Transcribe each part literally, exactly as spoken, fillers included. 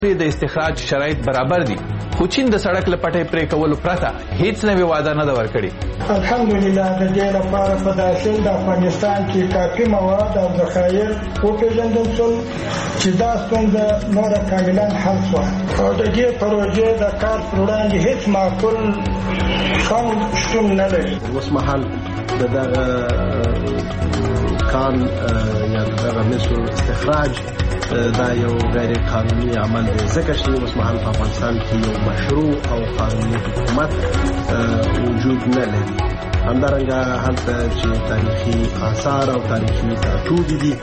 د استخراج شرایط برابر دي، خو چین د سړک له پټۍ پرې کولو پرته هیڅ نوې وعده نه ده ورکړې. الحمدلله د دې لپاره په داسې د افغانستان کې کافي مواد او ذخایر وپېژندل شول چې دا ستونزه نوره کاملا حل شوه او د دې پروژې د کار پر وړاندې هیڅ معقول خنډ شتون نه لري. اوس مهال د دغه کان یا دغه مسو استخراج دا یو غیر قانوني عمل دی، ځکه چې اوس مهال په افغانستان کې یو مشروع او قانوني حکومت وجود نه لري. همدارنګه هلته چې تاریخي آثار او تاریخي ټاټوبي دي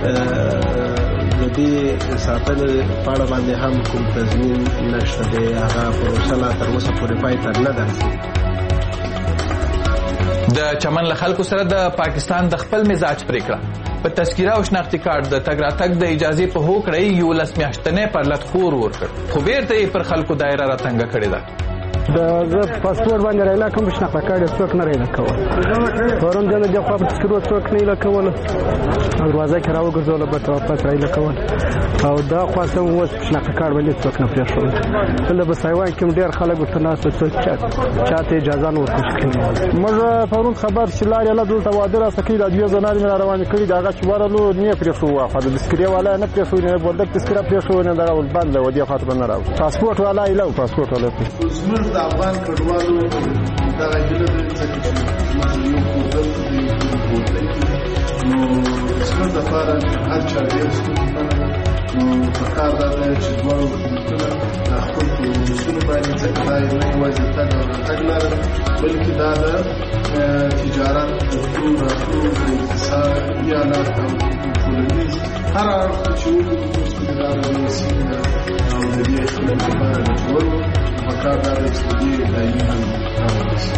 د دې ساتنې په اړه باندې هم کوم تضمین نشته دی، هغه پروسه لا تر اوسه پورې پای ته نه ده رسېدلې. د چمن له خلکو سره د پاکستان د خپل مزاج پرېکړه په تذکیره او شناختي کارت د تګ راتګ د اجازې په هوکړه یولس میاشتنۍ پرلط خور ورکړ، خو بیرته یې پر خلکو دایره راتنګه کړې ده. د زه پاسپورټ باندې رایله کوم شناخته کارت څوک نه رایله کول، پرون جن د خپل تذکیرو څوک نه رایله کول، دروازه کې راوګرځول به واپس رایله کول او دا خاصه اوس شناخته کارت باندې څوک نه پریښول. بل به سایوان کې ډېر خلک ورته ناست څوک چاته اجازه نه ورکړي. موږ پرون خبر چې لارې الله دلته واده را سکی د دوی زنار مې روان کړي دا هغه چې ورلو نه پریښو واخه د تذکیره والا نه پریښو نه بولد تذکیره پریښو نه دا ول بند و دی خاطر نه راو پاسپورټ والا ایله پاسپورټ والا د افغان کډوالو دا راځي چې موږ یو کوډل دی نو څنګه د لپاره هر چا یې نو په کار دا چې دوه حکومتونه خپل اصول باندې ځکه دا نه یوازې تګ او تګ لاره بلکې دا د تجارت او اقتصاد یا نه ټولنیز هر اړخ چې موږ د سیمه او د دې خلکو لپاره جوړو مکار دا د استودیو دایمي هم راوړي.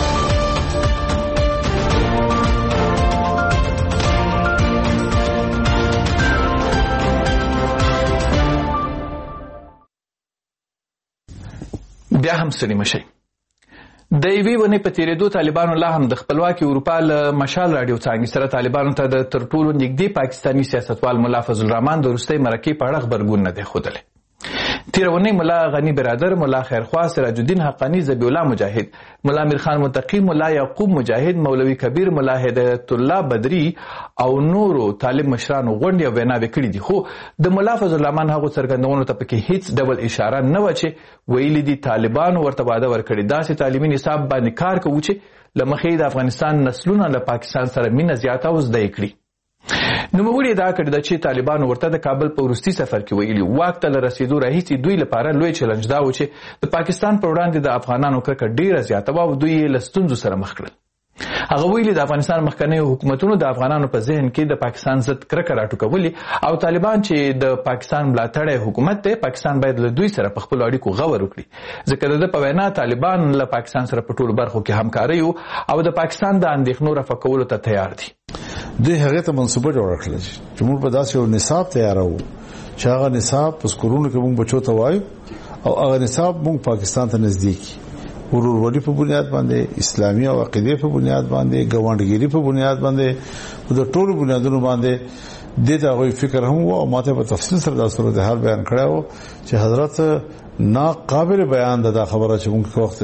بیا هم ستړي مشئ. د یوې ونې په تېرېدو طالبانو لا هم د خپلواکې اروپا له مشال راډیو څانګې سره طالبانو ته د تر ټولو نږدې پاکستاني سیاستوال ملا فضل الرحمن د وروستۍ مرکې په اړه غبرګون نه دی ښودلی. تېره اونۍ ملا غني برادر، ملا خیرخوا، سراج الدین حقانی، ذبیح الله مجاهد، ملا میرخان متقی، ملا یعقوب مجاهد، مولوي کبیر، ملا هدایت الله بدری او نورو طالب مشرانو غونډې او ویناوې کړي دي، خو د ملا فضل الرحمن هغو څرګندونو ته پکې هیڅ ډول اشاره نه وه چې ویلي دي طالبانو ورته وعده ورکړې داسې تعلیمي نصاب باندې کار کوو چې له مخې د افغانستان نسلونه له پاکستان سره مینه زیاته او زده یې کړي. نوموړي ادعا کړې ده چې طالبانو ورته د کابل په وروستي سفر کې ویلي واک ته له رسېدو راهیسې دوی لپاره لوی چلنج دا و چې د پاکستان پر وړاندې د افغانانو کرکه ډېره زیاته وه او دوی یې له ستونزو سره مخ کړل. هغه ویلي د افغانستان مخکنیو حکومتونو د افغانانو په ذهن کې د پاکستان ضد کرکه راټوکولې او طالبان چې د پاکستان ملاتړی حکومت دی، پاکستان باید له دوی سره په خپلو اړیکو غور وکړي، ځکه د ده په وینا طالبان له پاکستان سره په ټولو برخو کې همکاري او د پاکستان د اندېښنو رفع کولو ته تیار دي. دوی هغه ته منصوبه جوړه کړله چې موږ په داسې یو نصاب تیارو چې هغه نصاب په سکولونو کې موږ بچو ته وایو او هغه نصاب موږ پاکستان ته نزدیک ورورولي په بنیاد باندې، اسلامي او عقیدې په بنیاد باندې، ګاونډګيري په بنیاد باندې، د ټولو بنیادونو باندې د دا غوي فکر هم و او ماته په تفصیل سره دا صورت حال بیان کړو چې حضرت ناقابل بیان ده خبره چې موږ وخت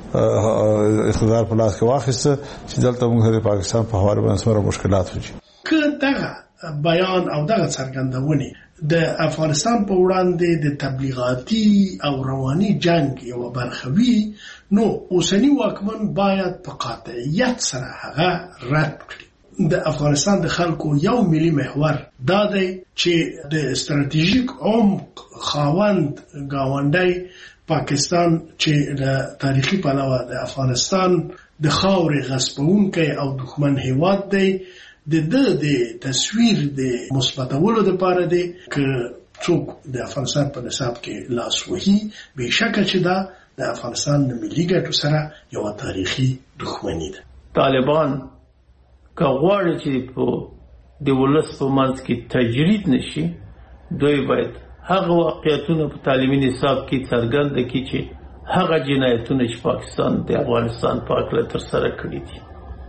اقتدار په لاس کې واخیسته چې دلته موږ د پاکستان په حواله باندې سره مشکلات وځي. که دغه بیان او دغه څرګندونې د افغانستان په وړاندې د تبلیغاتي او رواني جنگ یو برخه وي، نو اوسنی واکمن باید په قاطعیت سره هغه رد کړي. د افغانستان د خلکو یو ملي محور دا دی چې د استراتیژیک عمق خاوند گاونډی پاکستان چې د تاریخي پلوه د افغانستان د خاورې غصبونکی او دښمن هیواد دی، د ده د تصویر د مثبتولو لپاره دی که څوک د افغانستان په نصاب کې لاس وهي، بېشکه چې دا د افغانستان د ملي ګټو سره یوه تاریخي دښمني ده. طالبان که غواړي چې په د ولس په منځ کې تجرید نشي، دوی باید هغه واقعیتونه په تعلیمي نصاب کې څرګند کړي چې هغه جنایتونه چې پاکستان د افغانستان په هکله ترسره کړي دي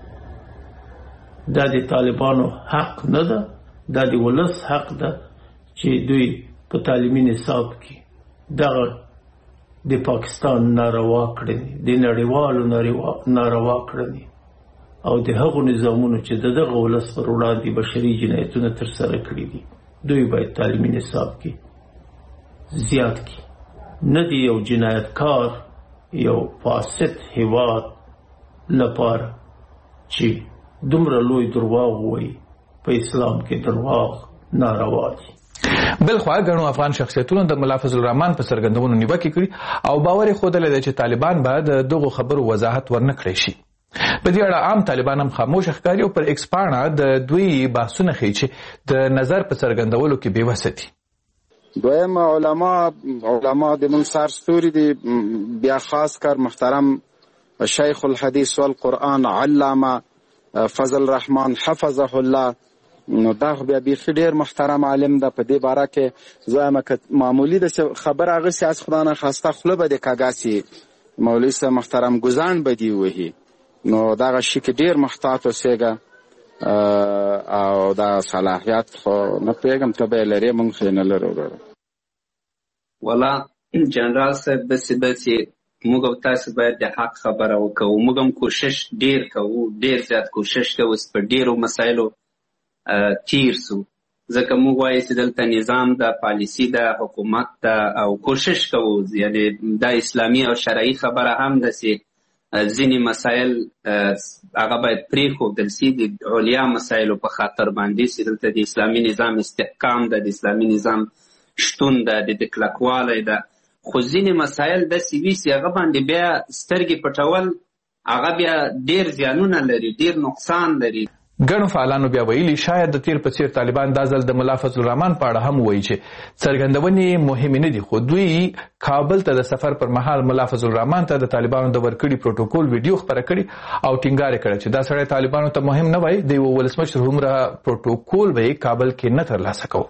دا د طالبانو حق نه ده، دا د ولس حق ده چې دوی په تعلیمي نصاب کې دغه د پاکستان ناروا کړنې، د نړیوالو ناروا کړنې او د هغو نظامونو چې د دغه ولس پر وړاندې بشري جنایتونه ترسره کړي دي، دوی باید تعلیمي نصاب کې زیات کړي. نه دی یو جنایتکار یو فاسد هیواد لپاره چې دومره لوی درواغ وایي. په اسلام کې درواغ ناروا دي. بلخوا ګڼو افغان شخصیتونو د ملا فضل الرحمن په څرګندونو نیوکې کړي او باور یې ښودلی دی چې طالبان به د دغو خبرو وضاحت ورنه کړی شي. په دې اړه عام طالبان هم خاموش ښکاري او پر ایکس پاڼه د دوی بحثونه ښیي چې د نظر په څرګندولو کې بېوسه دي. دویم علما علما د موږ سرستوري دي، بیا خاص کر محترم شیخ الحدیث والقرآن علامه فضل الرحمن حفظه الله، نو دا بیا بیخي ډېر محترم عالم ده. په دې باره کې زه وایم که معمولي د خبره هغسې از خدا نه خواسته خوله به د کږاسي مولوي صاحب محترم ګزاڼ به دې وهي، نو دغه شي کې ډېر محتاط اوسېږه او دا صلاحیت خو نه پوهېږم ته به یې لرې موږ خو یې نه لرو. والا جنرال صاحب داسې ده چې موږ او تاسو باید د حق خبره وکړو. موږ هم کوشش ډېر کوو، ډېر زیات کوشش کوو چې په ډېرو مسایلو تیر سو، ځکه موږ وایو چې دلته نظام ده، پالیسي ده، حکومت ده او کوشش کوو یعنې دا اسلامي او شرعي خبره هم ده چې ځینې مسایل هغه باید پرېښودل سي د علیا مسایلو په خاطر باندې چې دلته د اسلامي نظام استحکام ده، د اسلامي نظام شتون ده، د کلکوالی ده. خو ځینې مسایل داسې وي چې هغه باندې بیا سترګې پټول هغه بیا ډېر زیانونه لري، ډېر نقصان لري. ګڼو فعالانو بیا ویلي شاید د تیر په څیر طالبان دا ځل د ملا فضل الرحمن په اړه هم وایي چې څرګندونې مهمې نه دي، خو دوی کابل ته د سفر پر مهال ملا فضل الرحمن ته د طالبانو د ورکړي پروتوکول ویډیو خپره کړي او ټینګار یې کړی چې دا سړی طالبانو ته مهم نه وای، د یوه ولسمشر هومره پروتوکول به یې کابل کې نه ترلاسه کوو.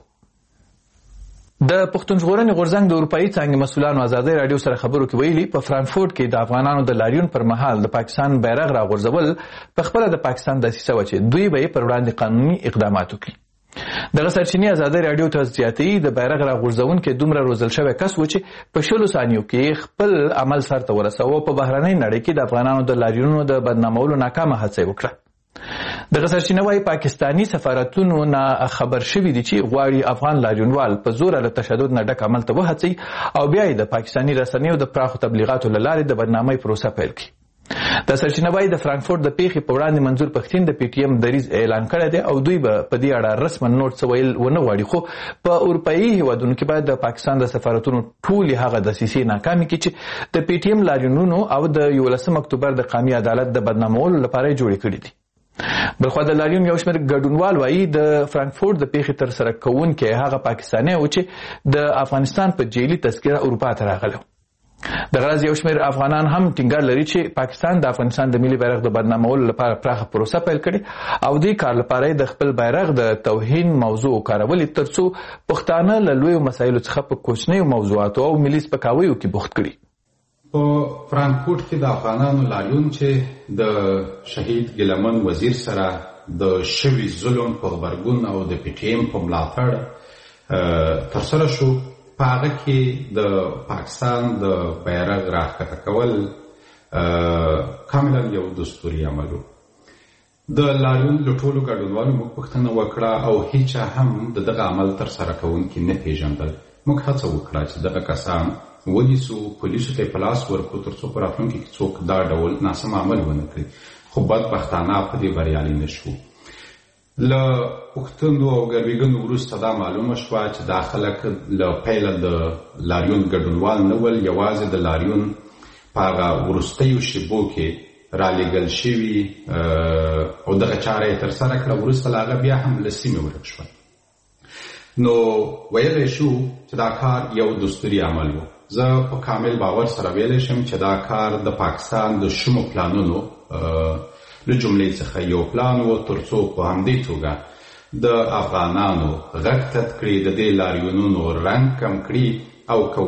د پښتون ژغورنې غورځنګ د اروپایي څانګې مسؤلانو ازادۍ راډیو سره خبرو کې ویلي په فرانکفورټ کې د افغانانو د لاریون پر مهال د پاکستان بیرغ راغورځول په خپله د پاکستان دسیسه وه چې دوی به یې پر وړاندې قانوني اقدامات وکړي. دغه سرچینې ازادۍ راډیو ته زیاتوي د بیرغ راغورځونکی دومره روزل شوی کس و چې په شلو ثانیو کې خپل عمل سرته ورسوه او په بهرنۍ نړۍ کې د افغانانو د لاریونونو د بدنامولو ناکامه هڅه یې وکړه. دغه سرچینه وايي پاکستاني سفارتونو نه خبر شوي دي چې غواړي افغان لاریونوال په زوره له تشدد نه ډک عمل ته وهڅوي او بیا یې د پاکستاني رسنیو د پراخو تبلیغاتو له لارې د بدنامۍ پروسه پیل کړي. دا سرچینه وايي د فرانکفورټ د پیښې په وړاندې منظور پښتین د پی ټي ایم دریځ اعلان کړی دی او دوی به په دې اړه رسما نور څه ویل ونه غواړي، خو په اروپایي هیوادونو کې باید د پاکستان د سفارتونو ټولې هغه دسیسې ناکامې کړي چې د پی ټي ایم لاریونونو او د یولسم اکتوبر د قومي عدالت د بدنامولو لپاره یې جوړې کړي دي. بلخوا د لاریون یو شمېر ګډونوال وایي د فرانکفورټ د پیښې ترسره کوونکی هغه پاکستانی و چې د افغانستان په جیلي تذکره اروپا ته راغلی و. دغه راز یو شمېر افغانان هم ټینګار لري چې پاکستان د افغانستان د ملي بیرغ د بدنامولو لپاره پراخه پروسه پیل کړې او دې کار لپاره یې د خپل بیرغ د توهین موضوع کارولې تر څو پښتانه له لویو مسایلو څخه په کوچنیو موضوعاتو او ملي سپکاویو کې بوخت کړي. په فرانکفورټ کې د افغانانو لاریون چې د شهید ګیلمن وزیر سره د شوي ظلم په غبرګون او د پی ټي ایم په ملاتړ ترسره شو، په هغه کې د پاکستان د بیرغ راښکته کول کاملا یو دستوري عمل و. د لاریون له ټولو ګډونوالو موږ پوښتنه وکړه او هیچا هم د دغه عمل ترسره کوونکي نه پیژندل. موږ هڅه وکړه چې دغه کسان ونیسو، پولیسو ته یې په لاس ورکړو تر څو په راتلونکي کې څوک دا ډول ناسم عمل ونه کړي، خو بدبختانه په دې بریالي نه شو. له پوښتنو او ګروېږنو وروسته دا معلومه شوه چې دا خلک له پیله د لاریون ګډونوال نه ول، یوازې د لاریون په هغه وروستیو شېبو کې رالېږل شوي او دغه چاره یې ترسره کړه. وروسته له هغه بیا هم له سیمې ورک شول. نو ویلی شو چې دا کار یو دستوري عمل و. زه په کامل باور سره ویلی شم چې دا کار د پاکستان د شومو پلانونو له جملې څخه یو پلان و تر څو په همدې توګه د افغانانو غږ تت کړي، د دې لاریونونو رنګ کم کړي او که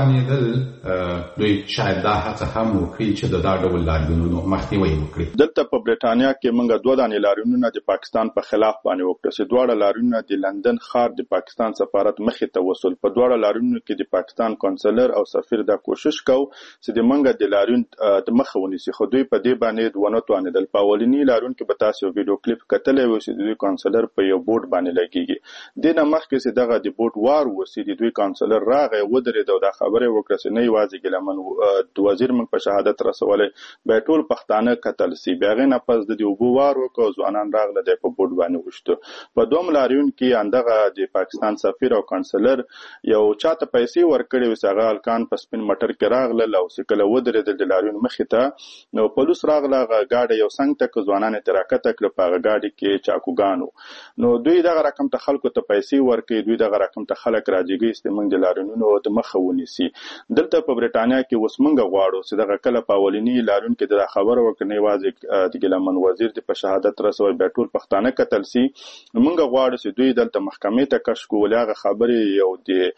وتوانېدل دوی شاید دا هڅه هم وکړي چې د دا ډول لاریونونو مخنیوی وکړي. دلته په برېټانیا کې موږ دوه دانې لاریونونه د پاکستان په خلاف باندې وکړه چې دواړه لاریونونه د لندن ښار د پاکستان سفارت مخې ته وصول. په دواړه لاریونونو کې د پاکستان کونسلر او سفیر دا کوشش کو چې د موږ د لاریون د مخه ونیسي، خو دوی په دې باندې ونه توانېدل. په اولني لاریون کې به تاسو ویډیو کلیپ کتلی و چې دوی کونسلر په یو بورډ باندې لګېږي. دې نه مخکې چې دغه د بورډ وار وسي د دوی کونسلر راغی ودرېد او دا خبرې وکړه چې نه یوازې ګیلمن د وزیر موږ په شهادت رسولی بیا ټول پښتانه کتل سي. بیا هغې نه پس د دې اوبو وار وکړه، ځوانان راغله دی په بورډ باندې وشتو. په دوم لاریون کې همدغه د پاکستان سفیر او کونسلر یو چاته پیسې ورکړې وې چې هغه هلکان په سپین موټر کې راغلل او چې کله ودرېدل د لاریون مخې ته نو پولیس راغله، هغه ګاډی یو څنګ ته که ځوانان یې ترې راکښته کړه، په هغه ګاډي کې چاقوګان و. نو دوی دغه رقم ته خلکو ته پیسې ورکوي، دوی دغه رقم ته خلک راجګوي چې موږ د لاریونونو د مخه ونیسي. دلته په برېټانیا کې اوس موږ غواړو چې دغه کله په اولني لاریون کې د خبره وکړه نه یوازې د ګیلمن وزیر د په شهادت رسوي بیا ټول پښتانه کتل سي. موږ غواړو چې دوی دلته محکمې ته کش کړي، ولې هغه خبرې یو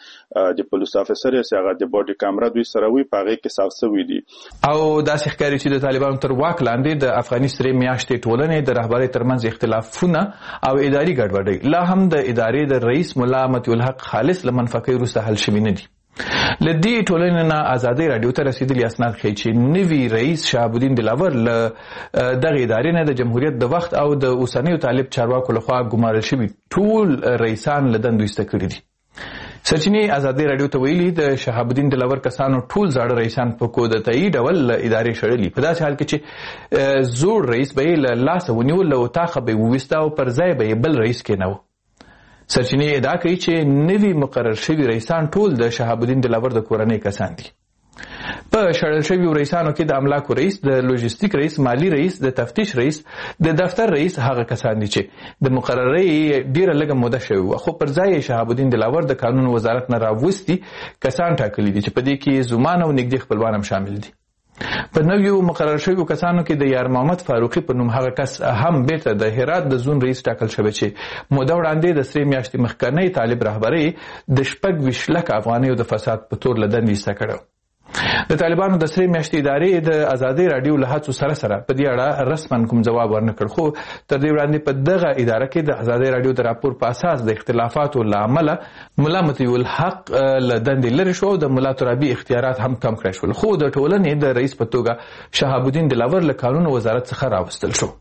د د پولیس افسر یې چې هغه د باډي کامره دوی سره وي په هغې کې صاف سوي دي. او داسې ښکاري چې د طالبانو تر واک لاندې د افغاني سرې میاشتې ټولنې د رهبرۍ ترمنځ اختلافونه او اداري ګډوډۍ لا هم د ادارې د رئیس ملا مطیع الحق خالص له منفقې وروسته حل شوي نه دي. له دې ټولنې نه ازادۍ راډیو ته رسېدلي اسناد ښیي چې نوي رئیس شهاب الدین دلاور له دغې ادارې نه د جمهوریت د وخت او د اوسنیو طالب چارواکو لخوا ګمارل شوي ټول رئیسان له دندو ایسته کړي دي. سرچینې ازادۍ راډیو ته ویلي د شهاب الدین دلاور کسانو ټول زاړه رئیسان په کودتایي ډول له ادارې شړلي، په داسې حال کې چې زوړ رئیس به یې له لاسه ونیول، له اطاقه به یې وویسته او پر ځای به یې بل رئیس کېناوه. سرچینې ادعا کوي چې نوي مقرر شوي رئیسان ټول د شهاب الدین دلاور د کورنۍ کسان دي. په شړل شویو رئیسانو کې د املاکو رئیس، د لوجستیک رئیس، مالی رئیس، د تفتیش رئیس، د دفتر رئیس هغه کسان دي چې د مقررۍ ډیره لږه موده شوې وه، خو پر ځای یې شهاب الدین دلاور د قانون وزارت نه راوستي کسان ټاکلي دي چې په دې کې زومان او نږدې خپلوان هم شامل دي. په نویو مقرر شویو کسانو کې د یار محمد فاروقي په نوم هغه کس هم بیرته د هرات د زون رئیس ټاکل شوی چې موده وړاندې د سرې میاشتې مخکنۍ طالب رهبرۍ د شپږ ویشت لکه افغانیو د فساد په تور له دندې ایسته کړی. د طالبانو د سرې میاشتې ادارې د ازادۍ راډیو له هڅو سره سره په دې اړه رسما کوم ځواب ورنه کړ، خو تر دې وړاندې په دغه اداره کې د ازادۍ راډیو د راپور په اساس د اختلافاتو له امله ملا مطیع الحق له دندې لرې شو او د ملا ترابي اختیارات هم کم کړای شول، خو د ټولنې د رئیس په توګه شهاب الدین دلاور له قانون وزارت څخه راوستل شو.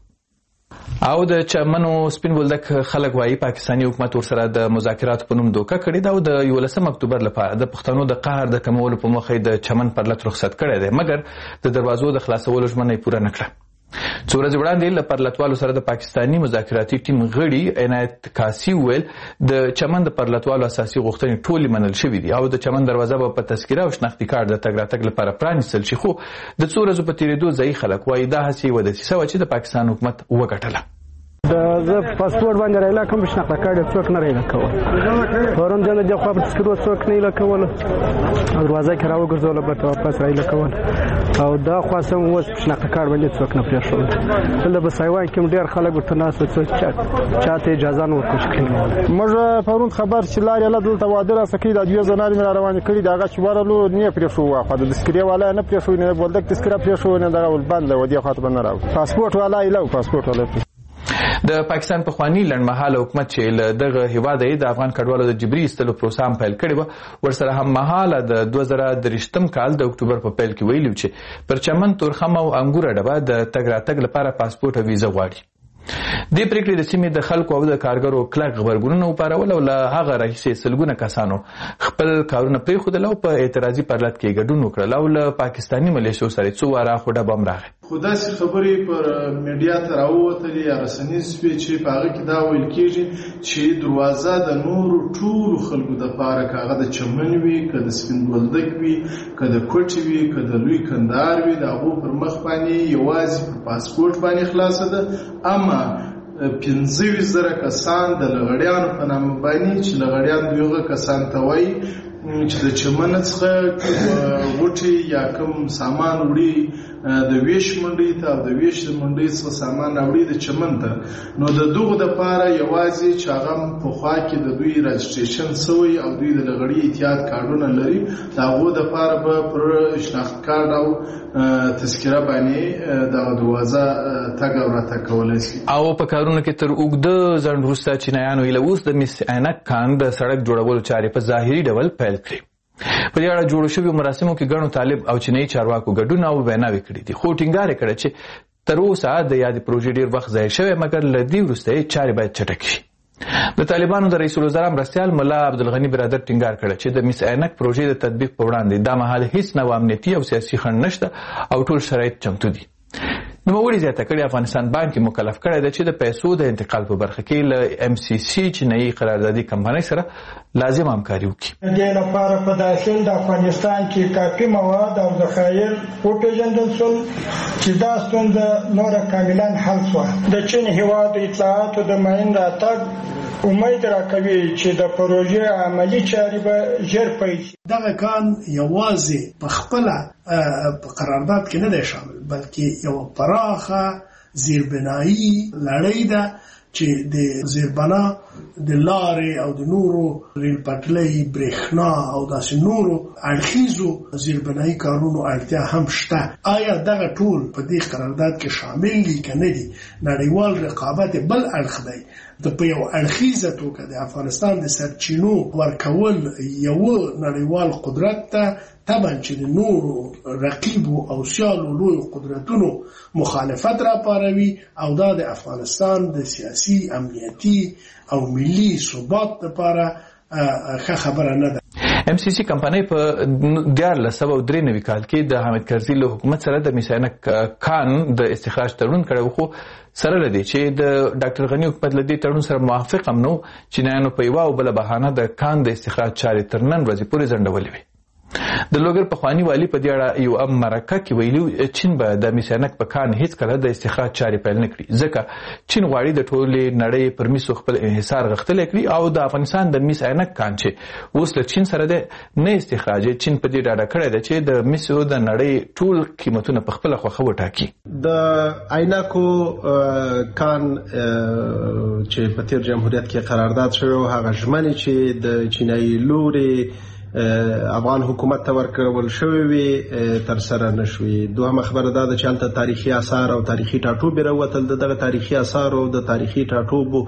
او د چمنو سپین بولدک خلک وایي پاکستاني حکومت ورسره د مذاکراتو په نوم دوکه کړې ده او د یولسم اکتوبر لپاره د پښتنو د قهر د کمولو په موخه د چمن پرلط رخصت کړی دی، مګر د دروازو د خلاصولو ژمنه یې پوره نه کړه. څو ورځې وړاندې له پرلطوالو سره د پاکستاني مذاکراتي ټیم غړي عنایت کاسي وویل د چمن د پرلطوالو اساسي غوښتنې ټولې منل شوي دي او د چمن دروازه به په تذکره او شناختي کارت د تګ راتګ لپاره پرانیستل شي، خو د څو ورځو په تېرېدو ځایي خلک وایي دا هسې یوه دسیسه وه چې د پاکستان حکومت وګټله. د زه پاسپورټ باندې رایله کوم شناخته کارت یې څوک نه رایله کول، پرون جان د خوا په تذکرو څوک نه رایله کول، دروازه کې راوګرځوله بېرته واپس رایله کول او دا خوا سم اوس په شناخته کارت باندې څوک نه پرېښول. دلته په سایوان کې ډېر خلک ورته ناست وو، څوک چا ته اجازه نه ورکړل کړې. موږ پرون خبر چې لارې الله دلته واده راسه کوي، دا دوې زنانې مې را روانې کړي، د هغه چې ورغلو نه یې پرېښو، واخوا د تذکرې والا یې نه پرېښو، نه بولدک تذکره پرېښو، نه دغه ولبند و دې خوا ته به نه راوړو. پاسپورټ والا یې له پاسپورټ والا د پاکستان پخواني لنډمهاله حکومت چې له دغه هیواده یې د افغان کډوالو د جبري ایستلو پروسه هم پیل کړې وه، ورسره هم مهاله د دوه زره دېرشتم کال د اکتوبر په پیل کې ویلي چې پر چمن، تورخم او انګوره ډبه د تګ راتګ لپاره پاسپورټ او ویزه غواړي. دې پریکړې د سیمې د خلکو او د کارګرو کلک غبرګونونه وپارول او له هغه راهیسې سلګونه کسانو خپل کارونه پرېښودل او په اعتراضي پرلط کې ګډون وکړل او له پاکستاني ملیشو سره څو واره خو ډبه هم راغی. خو داسې خبرې پر میډیا ته راووتلې یا رسنیز شوې چې په هغه کې دا ویل کېږي چې دروازه د نورو ټولو خلکو دپاره که هغه د چمن وي، که د سپین بولدک وي، که د کوټې وي، که د لوی کندهار وي، د هغو پر مخ باندې یوازې په پاسپورټ باندې خلاصه ده. اما پنځه ویشت زره کسان د لغړیانو په نامه باندې چې لغړیان دوی هغه کسان ته وایي چې د چمن څخه غوټي یا کوم سامان وړي د ویش منډي ته او د ویش منډي څخه سامان وړي د چمن ته، نو د دغه د پاره یوازې چې هغه په خوا کې د دوی رجسټریشن سوی او دوی د لغړی اتحاد کارډونه لري، دغه د پاره به پر شناخت کارت او تذکره باندې د دروازه تګ او راتګ کولای شي. او په کارونو کې تر اوږده ځنډ وروسته چینایانو ایله اوس د مس عینک کان د سړک جوړولو چارې په ظاهري ډول پیل کړې. په دې اړه جوړو شویو مراسمو کې ګڼو طالب او چینایي چارواکو ګډون او ویناوې کړي دي، خو ټینګار یې کړی چې تر اوسه د یادې پروژې ډېر وخت ضایع شوی، مګر له دې وروسته یې چارې باید چټکې شي. د طالبانو د رئیس الوزرا مرستیال ملا عبدالغني برادر ټینګار کړی چې د مس عینک پروژې د تطبیق په وړاندې دا مهال هیڅ نوع امنیتي او سیاسي خنډ نشته او ټول شرایط چمتو دي. نوموړي زیاته کړې افغانستان بانک مکلف کړی دی چې د پیسو د انتقال په برخه کې له ایم سی سی چینایي قراردادي کمپنۍ سره لازم همکاري وکړي. د دې لپاره په داخل د افغانستان کې کافي مواد او ذخایر وپېژندل شول چې دا ستونزه نوره کاملا حل شوه. د چین هېواد اطلاعاتو د معین راتګ امید راکوي چې د پروژې عملي چارې به ژر پیل شي. دغه کان یوازې په خپله په قرارداد کې نه دی شامل، بلکې یوه پراخه زیربنایي لړۍ ده چې د زیربنا د لارې او د نورو ریل پټلۍ، برېښنا او داسې نورو اړخیزو زیربنایي کارونو اړتیا هم شته. آیا دغه ټول په دې قرارداد کې شامل دي که نه دي؟ نړیوال رقابت بل اړخ دی. د په یو اړخیزه توګه د افغانستان د سرچینو ورکول یو نړیوال قدرت ته، طبعا چې د نورو رقیبو او سیالو لوی قدرتونو مخالفت را پاروي او دا د افغانستان د سیاسي، امنیتي او ملي ثبات لپاره ښه خبره نه ده. ایم سی سی کمپنۍ په دیارلس سوه درې نوي کال کې د حامد کرزي له حکومت سره د مس عینک کان د استخراج تړون کړی، خو سره له دې چې د ډاکټر غني حکومت له دې تړون سره موافق هم نه، چینایانو په یوه او بله بهانه د کان د استخراج چارې تر نن ورځې پورې ځنډولې وې. د لوګر پخواني والي په دې اړه یو مرکه کې ویلي چین به د مس عینک په کان هیڅکله د استخراج چارې پیل نه کړي، ځکه چین غواړي د ټولې نړۍ پر مسو خپل انحصار غښتلی کړي او د افغانستان د مس عینک کان چې اوس له چین سره دی نه استخراج، چین په دې ډاډه کړی دی چې د مسو د نړۍ ټول قیمتونه په خپله خوښه وټاکي. د عینکو کان چې په تیر جمهوریت کې قرارداد شوی هغه ژمنې چې د چینایي لوري افغان حکومت ته ورکول شوی وي تر سره نشوي. دوهمه خبره دا ده چې هلته تاریخي آثار او تاریخي ټاټوبې راوتل. د دغه تاریخي آثار او د تاریخي ټاټوبو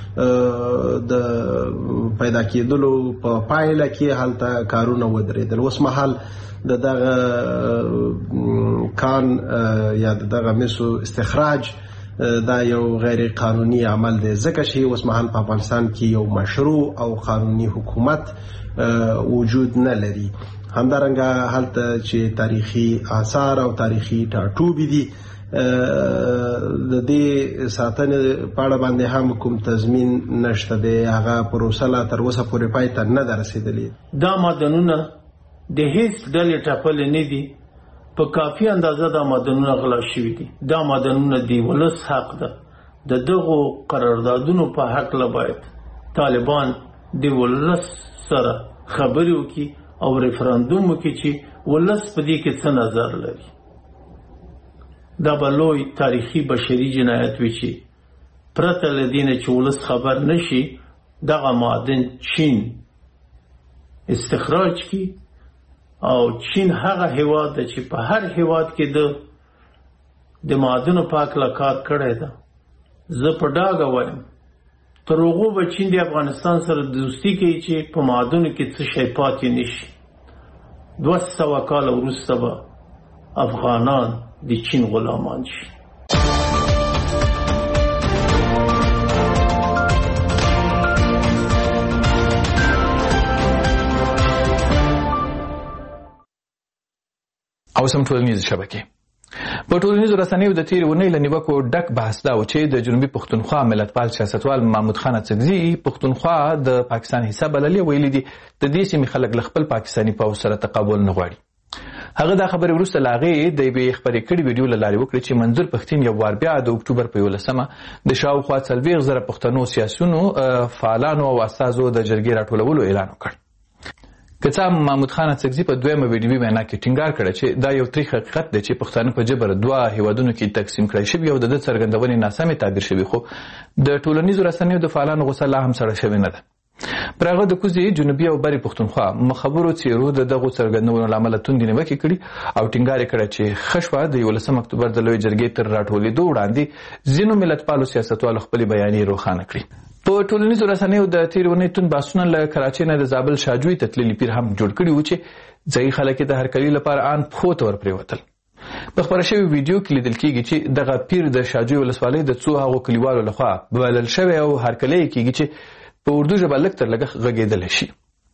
د پیدا کېدلو په پایله کې هلته کارونه ودرېدل. اوس مهال د دغه کان یا د دغه مسو استخراج دا یو غیر قانوني عمل دی، ځکه چې اوس مهال په افغانستان کې یو مشروع او قانوني حکومت وجود نه لري. همدارنګه هلته چې تاریخي آثار او تاریخي ټاټوبې دي د دې ساتنې په اړه باندې هم کوم تضمین نشته دی، هغه پروسه لا تر اوسه پورې پای ته نه ده رسېدلې. دا معدنونه د هیڅ ډلې ټاکلي نه دي، په کافي اندازه دا معدنونه غلا شوي دي. دا معدنونه د ولس حق ده. د دغو قراردادونو په هکله باید طالبان د ولس سره خبرې وکړي او ریفرندوم وکړي چې ولس په دې کې څه نظر لري. دا به لوی تاریخي بشري جنایت وي چې پرته له دې نه چې ولس خبر نشي دغه معدن چین استخراج کړي. او چین هغه هیواد ده چې په هر هیواد کې د د معدنو په هکله کار کړی ده. زه په ډاګه وایم تر هغو به چین د افغانستان سره دوستي کوي چې په معدنو کې څه شی پاتې نشي. دوه سوه کاله وروسته به افغانان د چین غلامان شي. او سم ټولنیز شبکې په ټولنیزو رسنیو د تیرې اونۍ له نیوکو ډک بحث دا و چې د جنوبي پښتونخوا ملتپال سیاستوال محمود خان اڅکزي پښتونخوا د پاکستان حصہ بللې ویلي دي د دې سیمې خلک له خپل پاکستاني پوځ سره تقابل نه غواړي. هغه دا خبرې وروسته له هغې د یوې خپرې کړې ویډیو له لارې وکړې چې منظور پښتین یو وار بیا د اکتوبر په یولسمه د شاوخوا څلوېښت زره پښتنو سیاسیونو فعالانو او استازو د جرګې راټولولو اعلان وکړ. که څه هم محمود خان اڅکزي په دویمه ویډیوي وینا کې ټینګار کړی چې دا یو تریخ حقیقت دی چې پښتانه په جبر دوه هیوادونو کې تقسیم کړی شوي او د ده څرګندونې ناسمې تعبیر شوي، خو د ټولنیزو رسنیو د فعالانو غوسه لا هم سړه شوې نه ده. پر هغه د کوزې جنوبي او بري پښتونخوا مخبرو څیرو د دغو څرګندونو له امله توندې نیوکې کړي او ټینګار یې کړی چې ښه شوه د یولسم اکتوبر د لویې جرګې تر راټولېدو وړاندې ځینو ملتپالو سیاستوالو خپلې بیانیې روښانه کړي. په ټولنیزو رسنیو د تېرې اونۍ توند بحثونه له کراچۍ نه د زابل شاجوی ته تللي پیر هم جوړ کړي وو چې ځایي خلک یې د هرکلي لپاره ان پښو ته ورپرېوتل. په خپره شوې ویډیو کې لیدل کېږي چې دغه پیر د شاجوی ولسوالۍ د څو هغو کلیوالو لخوا بلل شوی او هرکلی یې کېږي چې په اردو ژبه لږ تر لږه غږېدلی شي.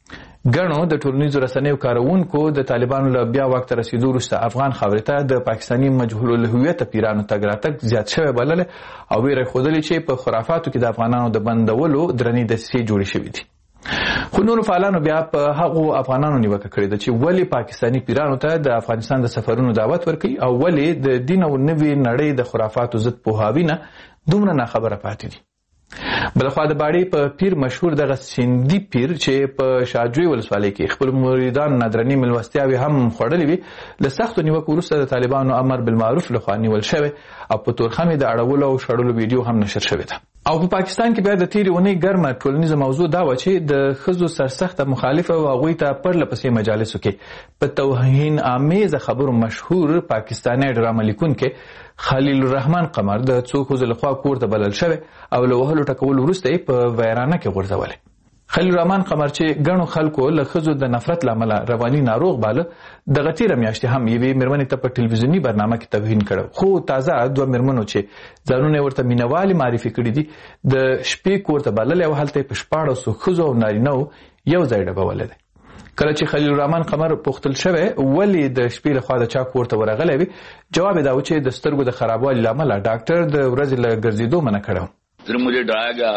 ګڼو د ټولنیزو رسنیو کاروونکو د طالبانو له بیا واک ته رسېدو وروسته افغان خاورې ته د پاکستاني مجهول الهویته پیرانو تګ راتګ زیات شوی بللی او ویره یې ښودلې چې په خرافاتو کې د افغانانو د بندولو درنې دسیسې جوړې شوي دي. خو نورو فعالانو بیا په هغو افغانانو نیوکه کړې ده چې ولې پاکستاني پیرانو ته د افغانستان د سفرونو دعوت ورکوي او ولې د دین او نوې نړۍ د خرافاتو ضد پوهاوي نه دومره ناخبره پاتې دي. بلخوا د باړې په پیر مشهور دغه سیندي پیر چې په شاجوی ولسوالۍ کې خپل مریدان نادرنې مېلمستیاوې هم خوړلې وي له سختو نیوکو وروسته د طالبانو امر بالمعروف لخوا نیول شوی او په تورخم یې د اړولو او شړلو ویډیو هم نشر شوې ده. او په پاکستان کې بیا د تېرې اونۍ ګرمه ټولنیزه موضوع دا وه چې د ښځو سرسخته مخالفه او هغوی ته پرله پسې مجالسو کې په توهین آمیزه خبرو مشهور پاکستانی ډرامه لیکونکی خلیل الرحمن قمر د څو ښځو لخوا کور ته بلل شوی او له وهلو ټکولو وروسته یې په ویرانه کې غورځولی. خلیل الرحمن قمر چې ګڼو خلکو له ښځو د نفرت له امله رواني ناروغ باله دغه تېره میاشتې هم یوې مېرمنې ته په ټلویزیوني برنامه کې توهین کړی، خو تازه دوه مېرمنو چې ځانونه یې ورته مینهوالې معرفي کړي دي د شپې کور ته بللی او هلته یې په شپاړسو ښځو او نارینهو یو ځای ډبولی دی. کله چې خلیل الرحمن قمر پوښتل شوی ولې د شپې لخوا د چا کور ته ورغلی وي، جواب یې دا و چې د سترګو د خرابوالي له امله ډاکټر د ورځې له ګرځېدو منع کړی و. پھر مجھے ڈرایا گیا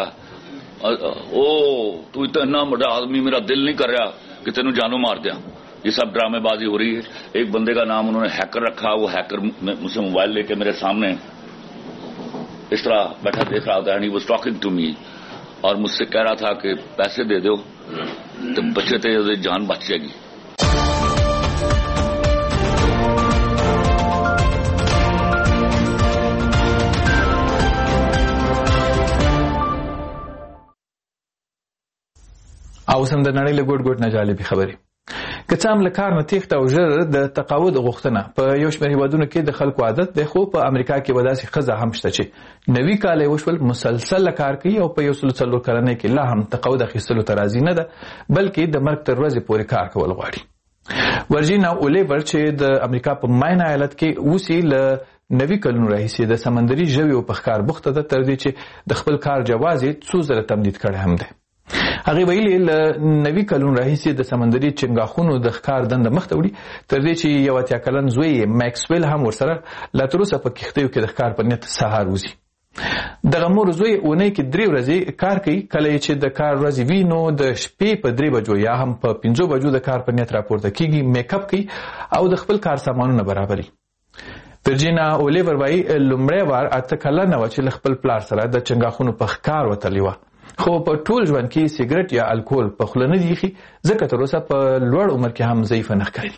او تو اتنا بڑا آدمی میرا دل نہیں کر رہا کہ تینوں جانو مار دیا. یہ سب ڈرامے بازی ہو رہی ہے. ایک بندے کا نام انہوں نے ہیکر رکھا، وہ ہیکر مجھ سے موبائل لے کے میرے سامنے اس طرح بیٹھا دیکھ رہا تھا. ہی واز ٹاکنگ ٹو می اور مجھ سے کہہ رہا تھا کہ پیسے دے دو تو بچے تھے جان بچ جائے گی. او سم د نړۍ له ګوټ ګوټ نه جالبې خبرې. که څه هم له کار نه تېښته او ژر د تقاعد غوښتنه په یو شمېر هېوادونو کې د خلکو عادت دی، خو په امریکا کې به داسې ښځه هم شته چې نوي کاله یې وشول مسلسل کار کوي او په یو سلو څلور کلنۍ کې لا هم تقاعد اخیستلو ته راضي نه ده، بلکې د مرګ تر ورځې پورې کار کول غواړي. ورجینا اولیور چې د امریکا په ماین ایالت کې اوسي له نوي کلونو راهیسې د سمندري ژویو په ښکار بوخته ده، تر دې چې د خپل کار جواز یې څو ځله تمدید کړی هم دی. هغې ویلي له نوي کلونو راهیسې د سمندري چنګاښونو د ښکار دنده مخته وړي، تر دې چې یو اتیا کلن زوی یې میکسویل هم ورسره لا تراوسه په کښتیو کې د ښکار په نیت سهار وځي. دغه مور زوی اونۍ کې درې ورځې کار کوي، کله چې د کار ورځې وي نو د شپې په درې بجو یا هم په پنځو بجو د کار په نیت راپورته کیږي، میک اپ کوي او د خپل کار سامانونه برابري. ورجینا اولیور وایي لومړی وار اته کلنه وه چې له خپل پلار سره د چنګاښونو په ښکار وتلې وه، خو په ټول ژوند کې سیګرټ یا الکول په خوله نه دي ایښي، ځکه تر اوسه په لوړ عمر کې هم ضعیفه نه ښکاري.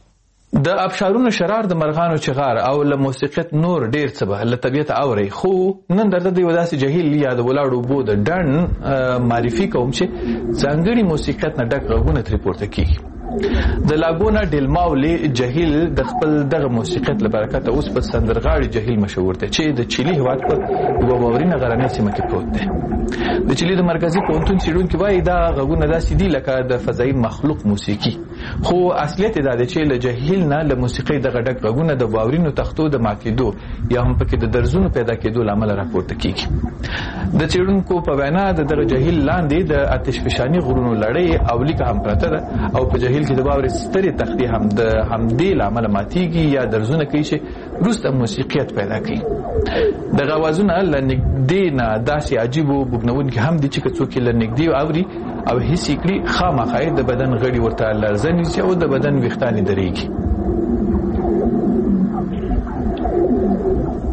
د ابشارونو شرار، د مرغانو چغار او له موسیقیت نور ډیر څه به له طبیعته اورئ، خو نن درته د یو داسې جهیل یا د ولاړو اوبو د ډنډ معرفي کوم چې ځانګړي موسیقیت نه ډک غږونه ترې پورته کېږي. د لاګونا ډیل ماولي جهیل د خپل دغه موسیقیت له برکته اوس په سندرغاړي جهیل مشهور دی چې د چیلي هېواد په یوه واورینه غرنۍ سیمه کې پروت دی. د چیلي د مرکزي پوهنتون څېړونکي وایي دا غږونه داسې دي لکه د فضایي مخلوق موسیقي، خو اصلیت یې دا دی چې له جهیل نه له موسیقۍ دغه ډک غږونه د واورینو تختو د ماتېدو یا هم پکې د درزونو پیدا کېدو له امله راپورته کېږي. د څېړونکو په وینا د دغه جهیل لاندې د آتشفشاني غرونو لړۍ او لیکه هم پرته ده او په جهیل کې د واورې سترې تختې هم د همدې له امله ماتېږي یا درزونه کوي چې وروسته موسیقیت پیدا کوي. دغه اوازونه له نږدې نه داسې عجیب و بوږنونکي هم دي چې که څوک یې له نږدې اوري او حس یې کړي، خامخا د بدن غړي ورته لرزه نیسي او د بدن ویښتان یې درېږي.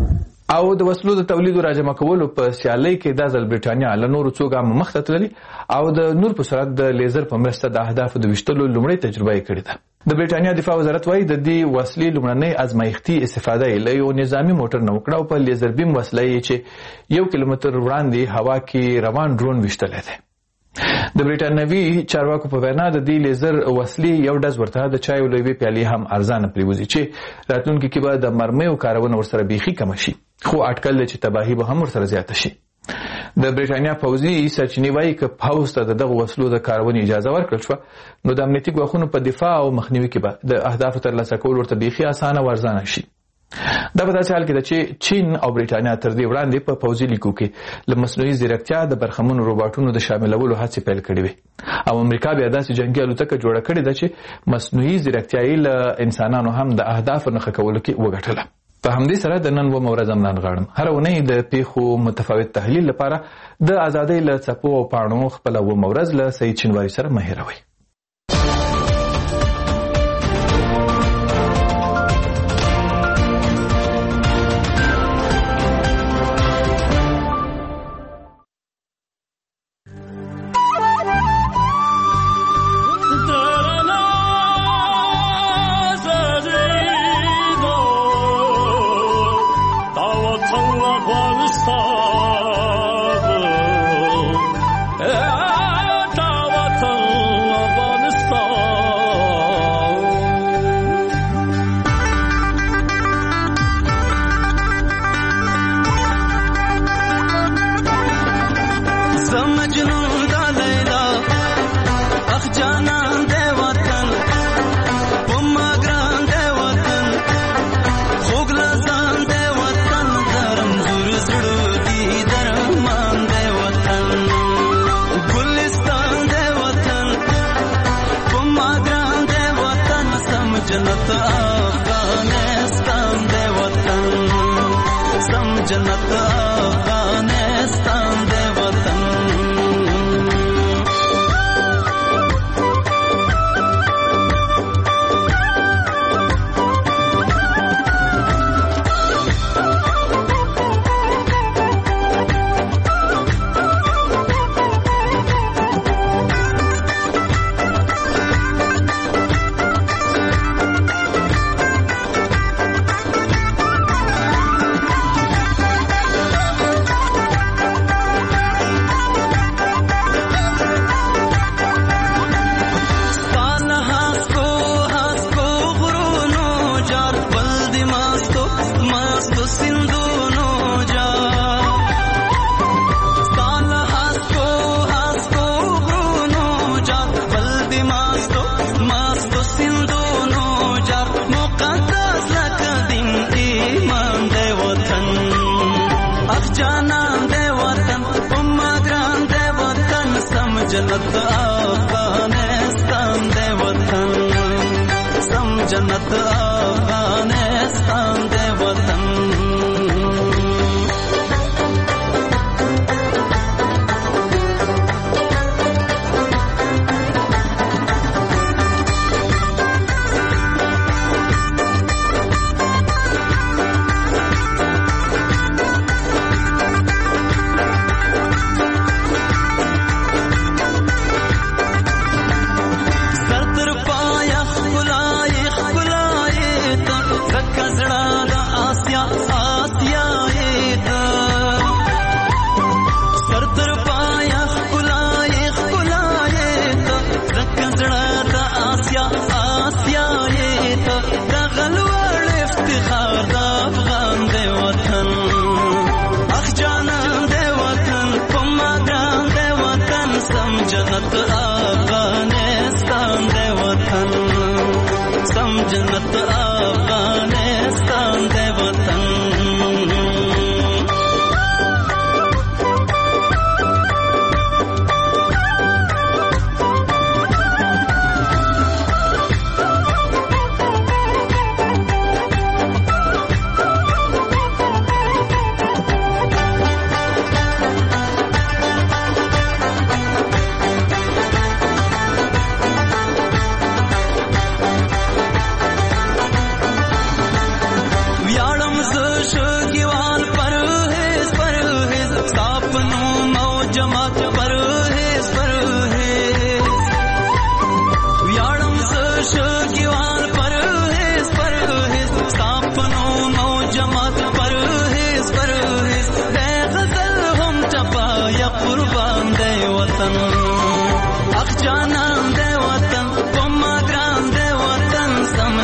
او د وسلو د تولید او راجمع کولو په سیالۍ کې د ځل برټانیا له نورو څو ګامه مخته تللي او د نور په سرعت د لیزر په مرسته د اهدافو د ویشتلو لومړۍ تجربه یې کړې ده. د برټانیا دفاع وزارت وایي د دې وسلې لومړنۍ ازمایښتي استفاده یې له یو نظامي موټر نه وکړه او په لیزر بیم وسله یې چې یو کیلومتر وړاندې هوا کې روان ډرون ویشتلی دی. د برټانوي چارواکو په وینا د دې لیزر وسلې یو ډز ورته د چای او لوبې پیالې هم ارزانه پریوزي چې راتلونکي کې به د مرمیو کارونه ورسره بیخي کمه شي، خو اټکل دی چې تباهي به هم ورسره زیاته شي. د برټانیا پوځي سرچینې وایي که پوځ ته د دغو وسلو د کارونې اجازه ورکړل شوه نو د امنیتي ګواښونو په دفاع او مخنیوي کې به د اهدافو ترلاسه کول ورته بیخي اسانه او ارزانه شي. دا په داسې حال کې ده چې چین او برټانیا تر دې وړاندې په پوځي لیکو کې له مصنوعي ځیرکتیا د برخمنو روباټونو د شاملولو هڅې پیل کړې وې او امریکا بیا داسې جنګي الوتکه جوړه کړې ده چې مصنوعي ځیرکتیا یې له انسانانو هم د اهدافو نښه کولو کې وګټله. په همدې سره د نن ومه ورځ هم غواړم هره اونۍ د پیښو متفاوت تحلیل لپاره د ازادۍ له څپو او پاڼو خپله ومه ورځ له سعید شینواري سره مه هېروئ. जन्नत अफगानिस्तान दे वतन सम जन्नत अफगानिस्तान दे वतन जन्नत अफगानिस्तान दे वतन सम जन्नत अफगानिस्तान दे वतन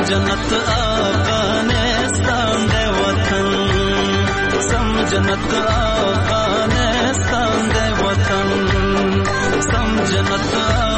समझनत अफगानिस्तान दे वतन समझनत अफगानिस्तान दे वतन समझनत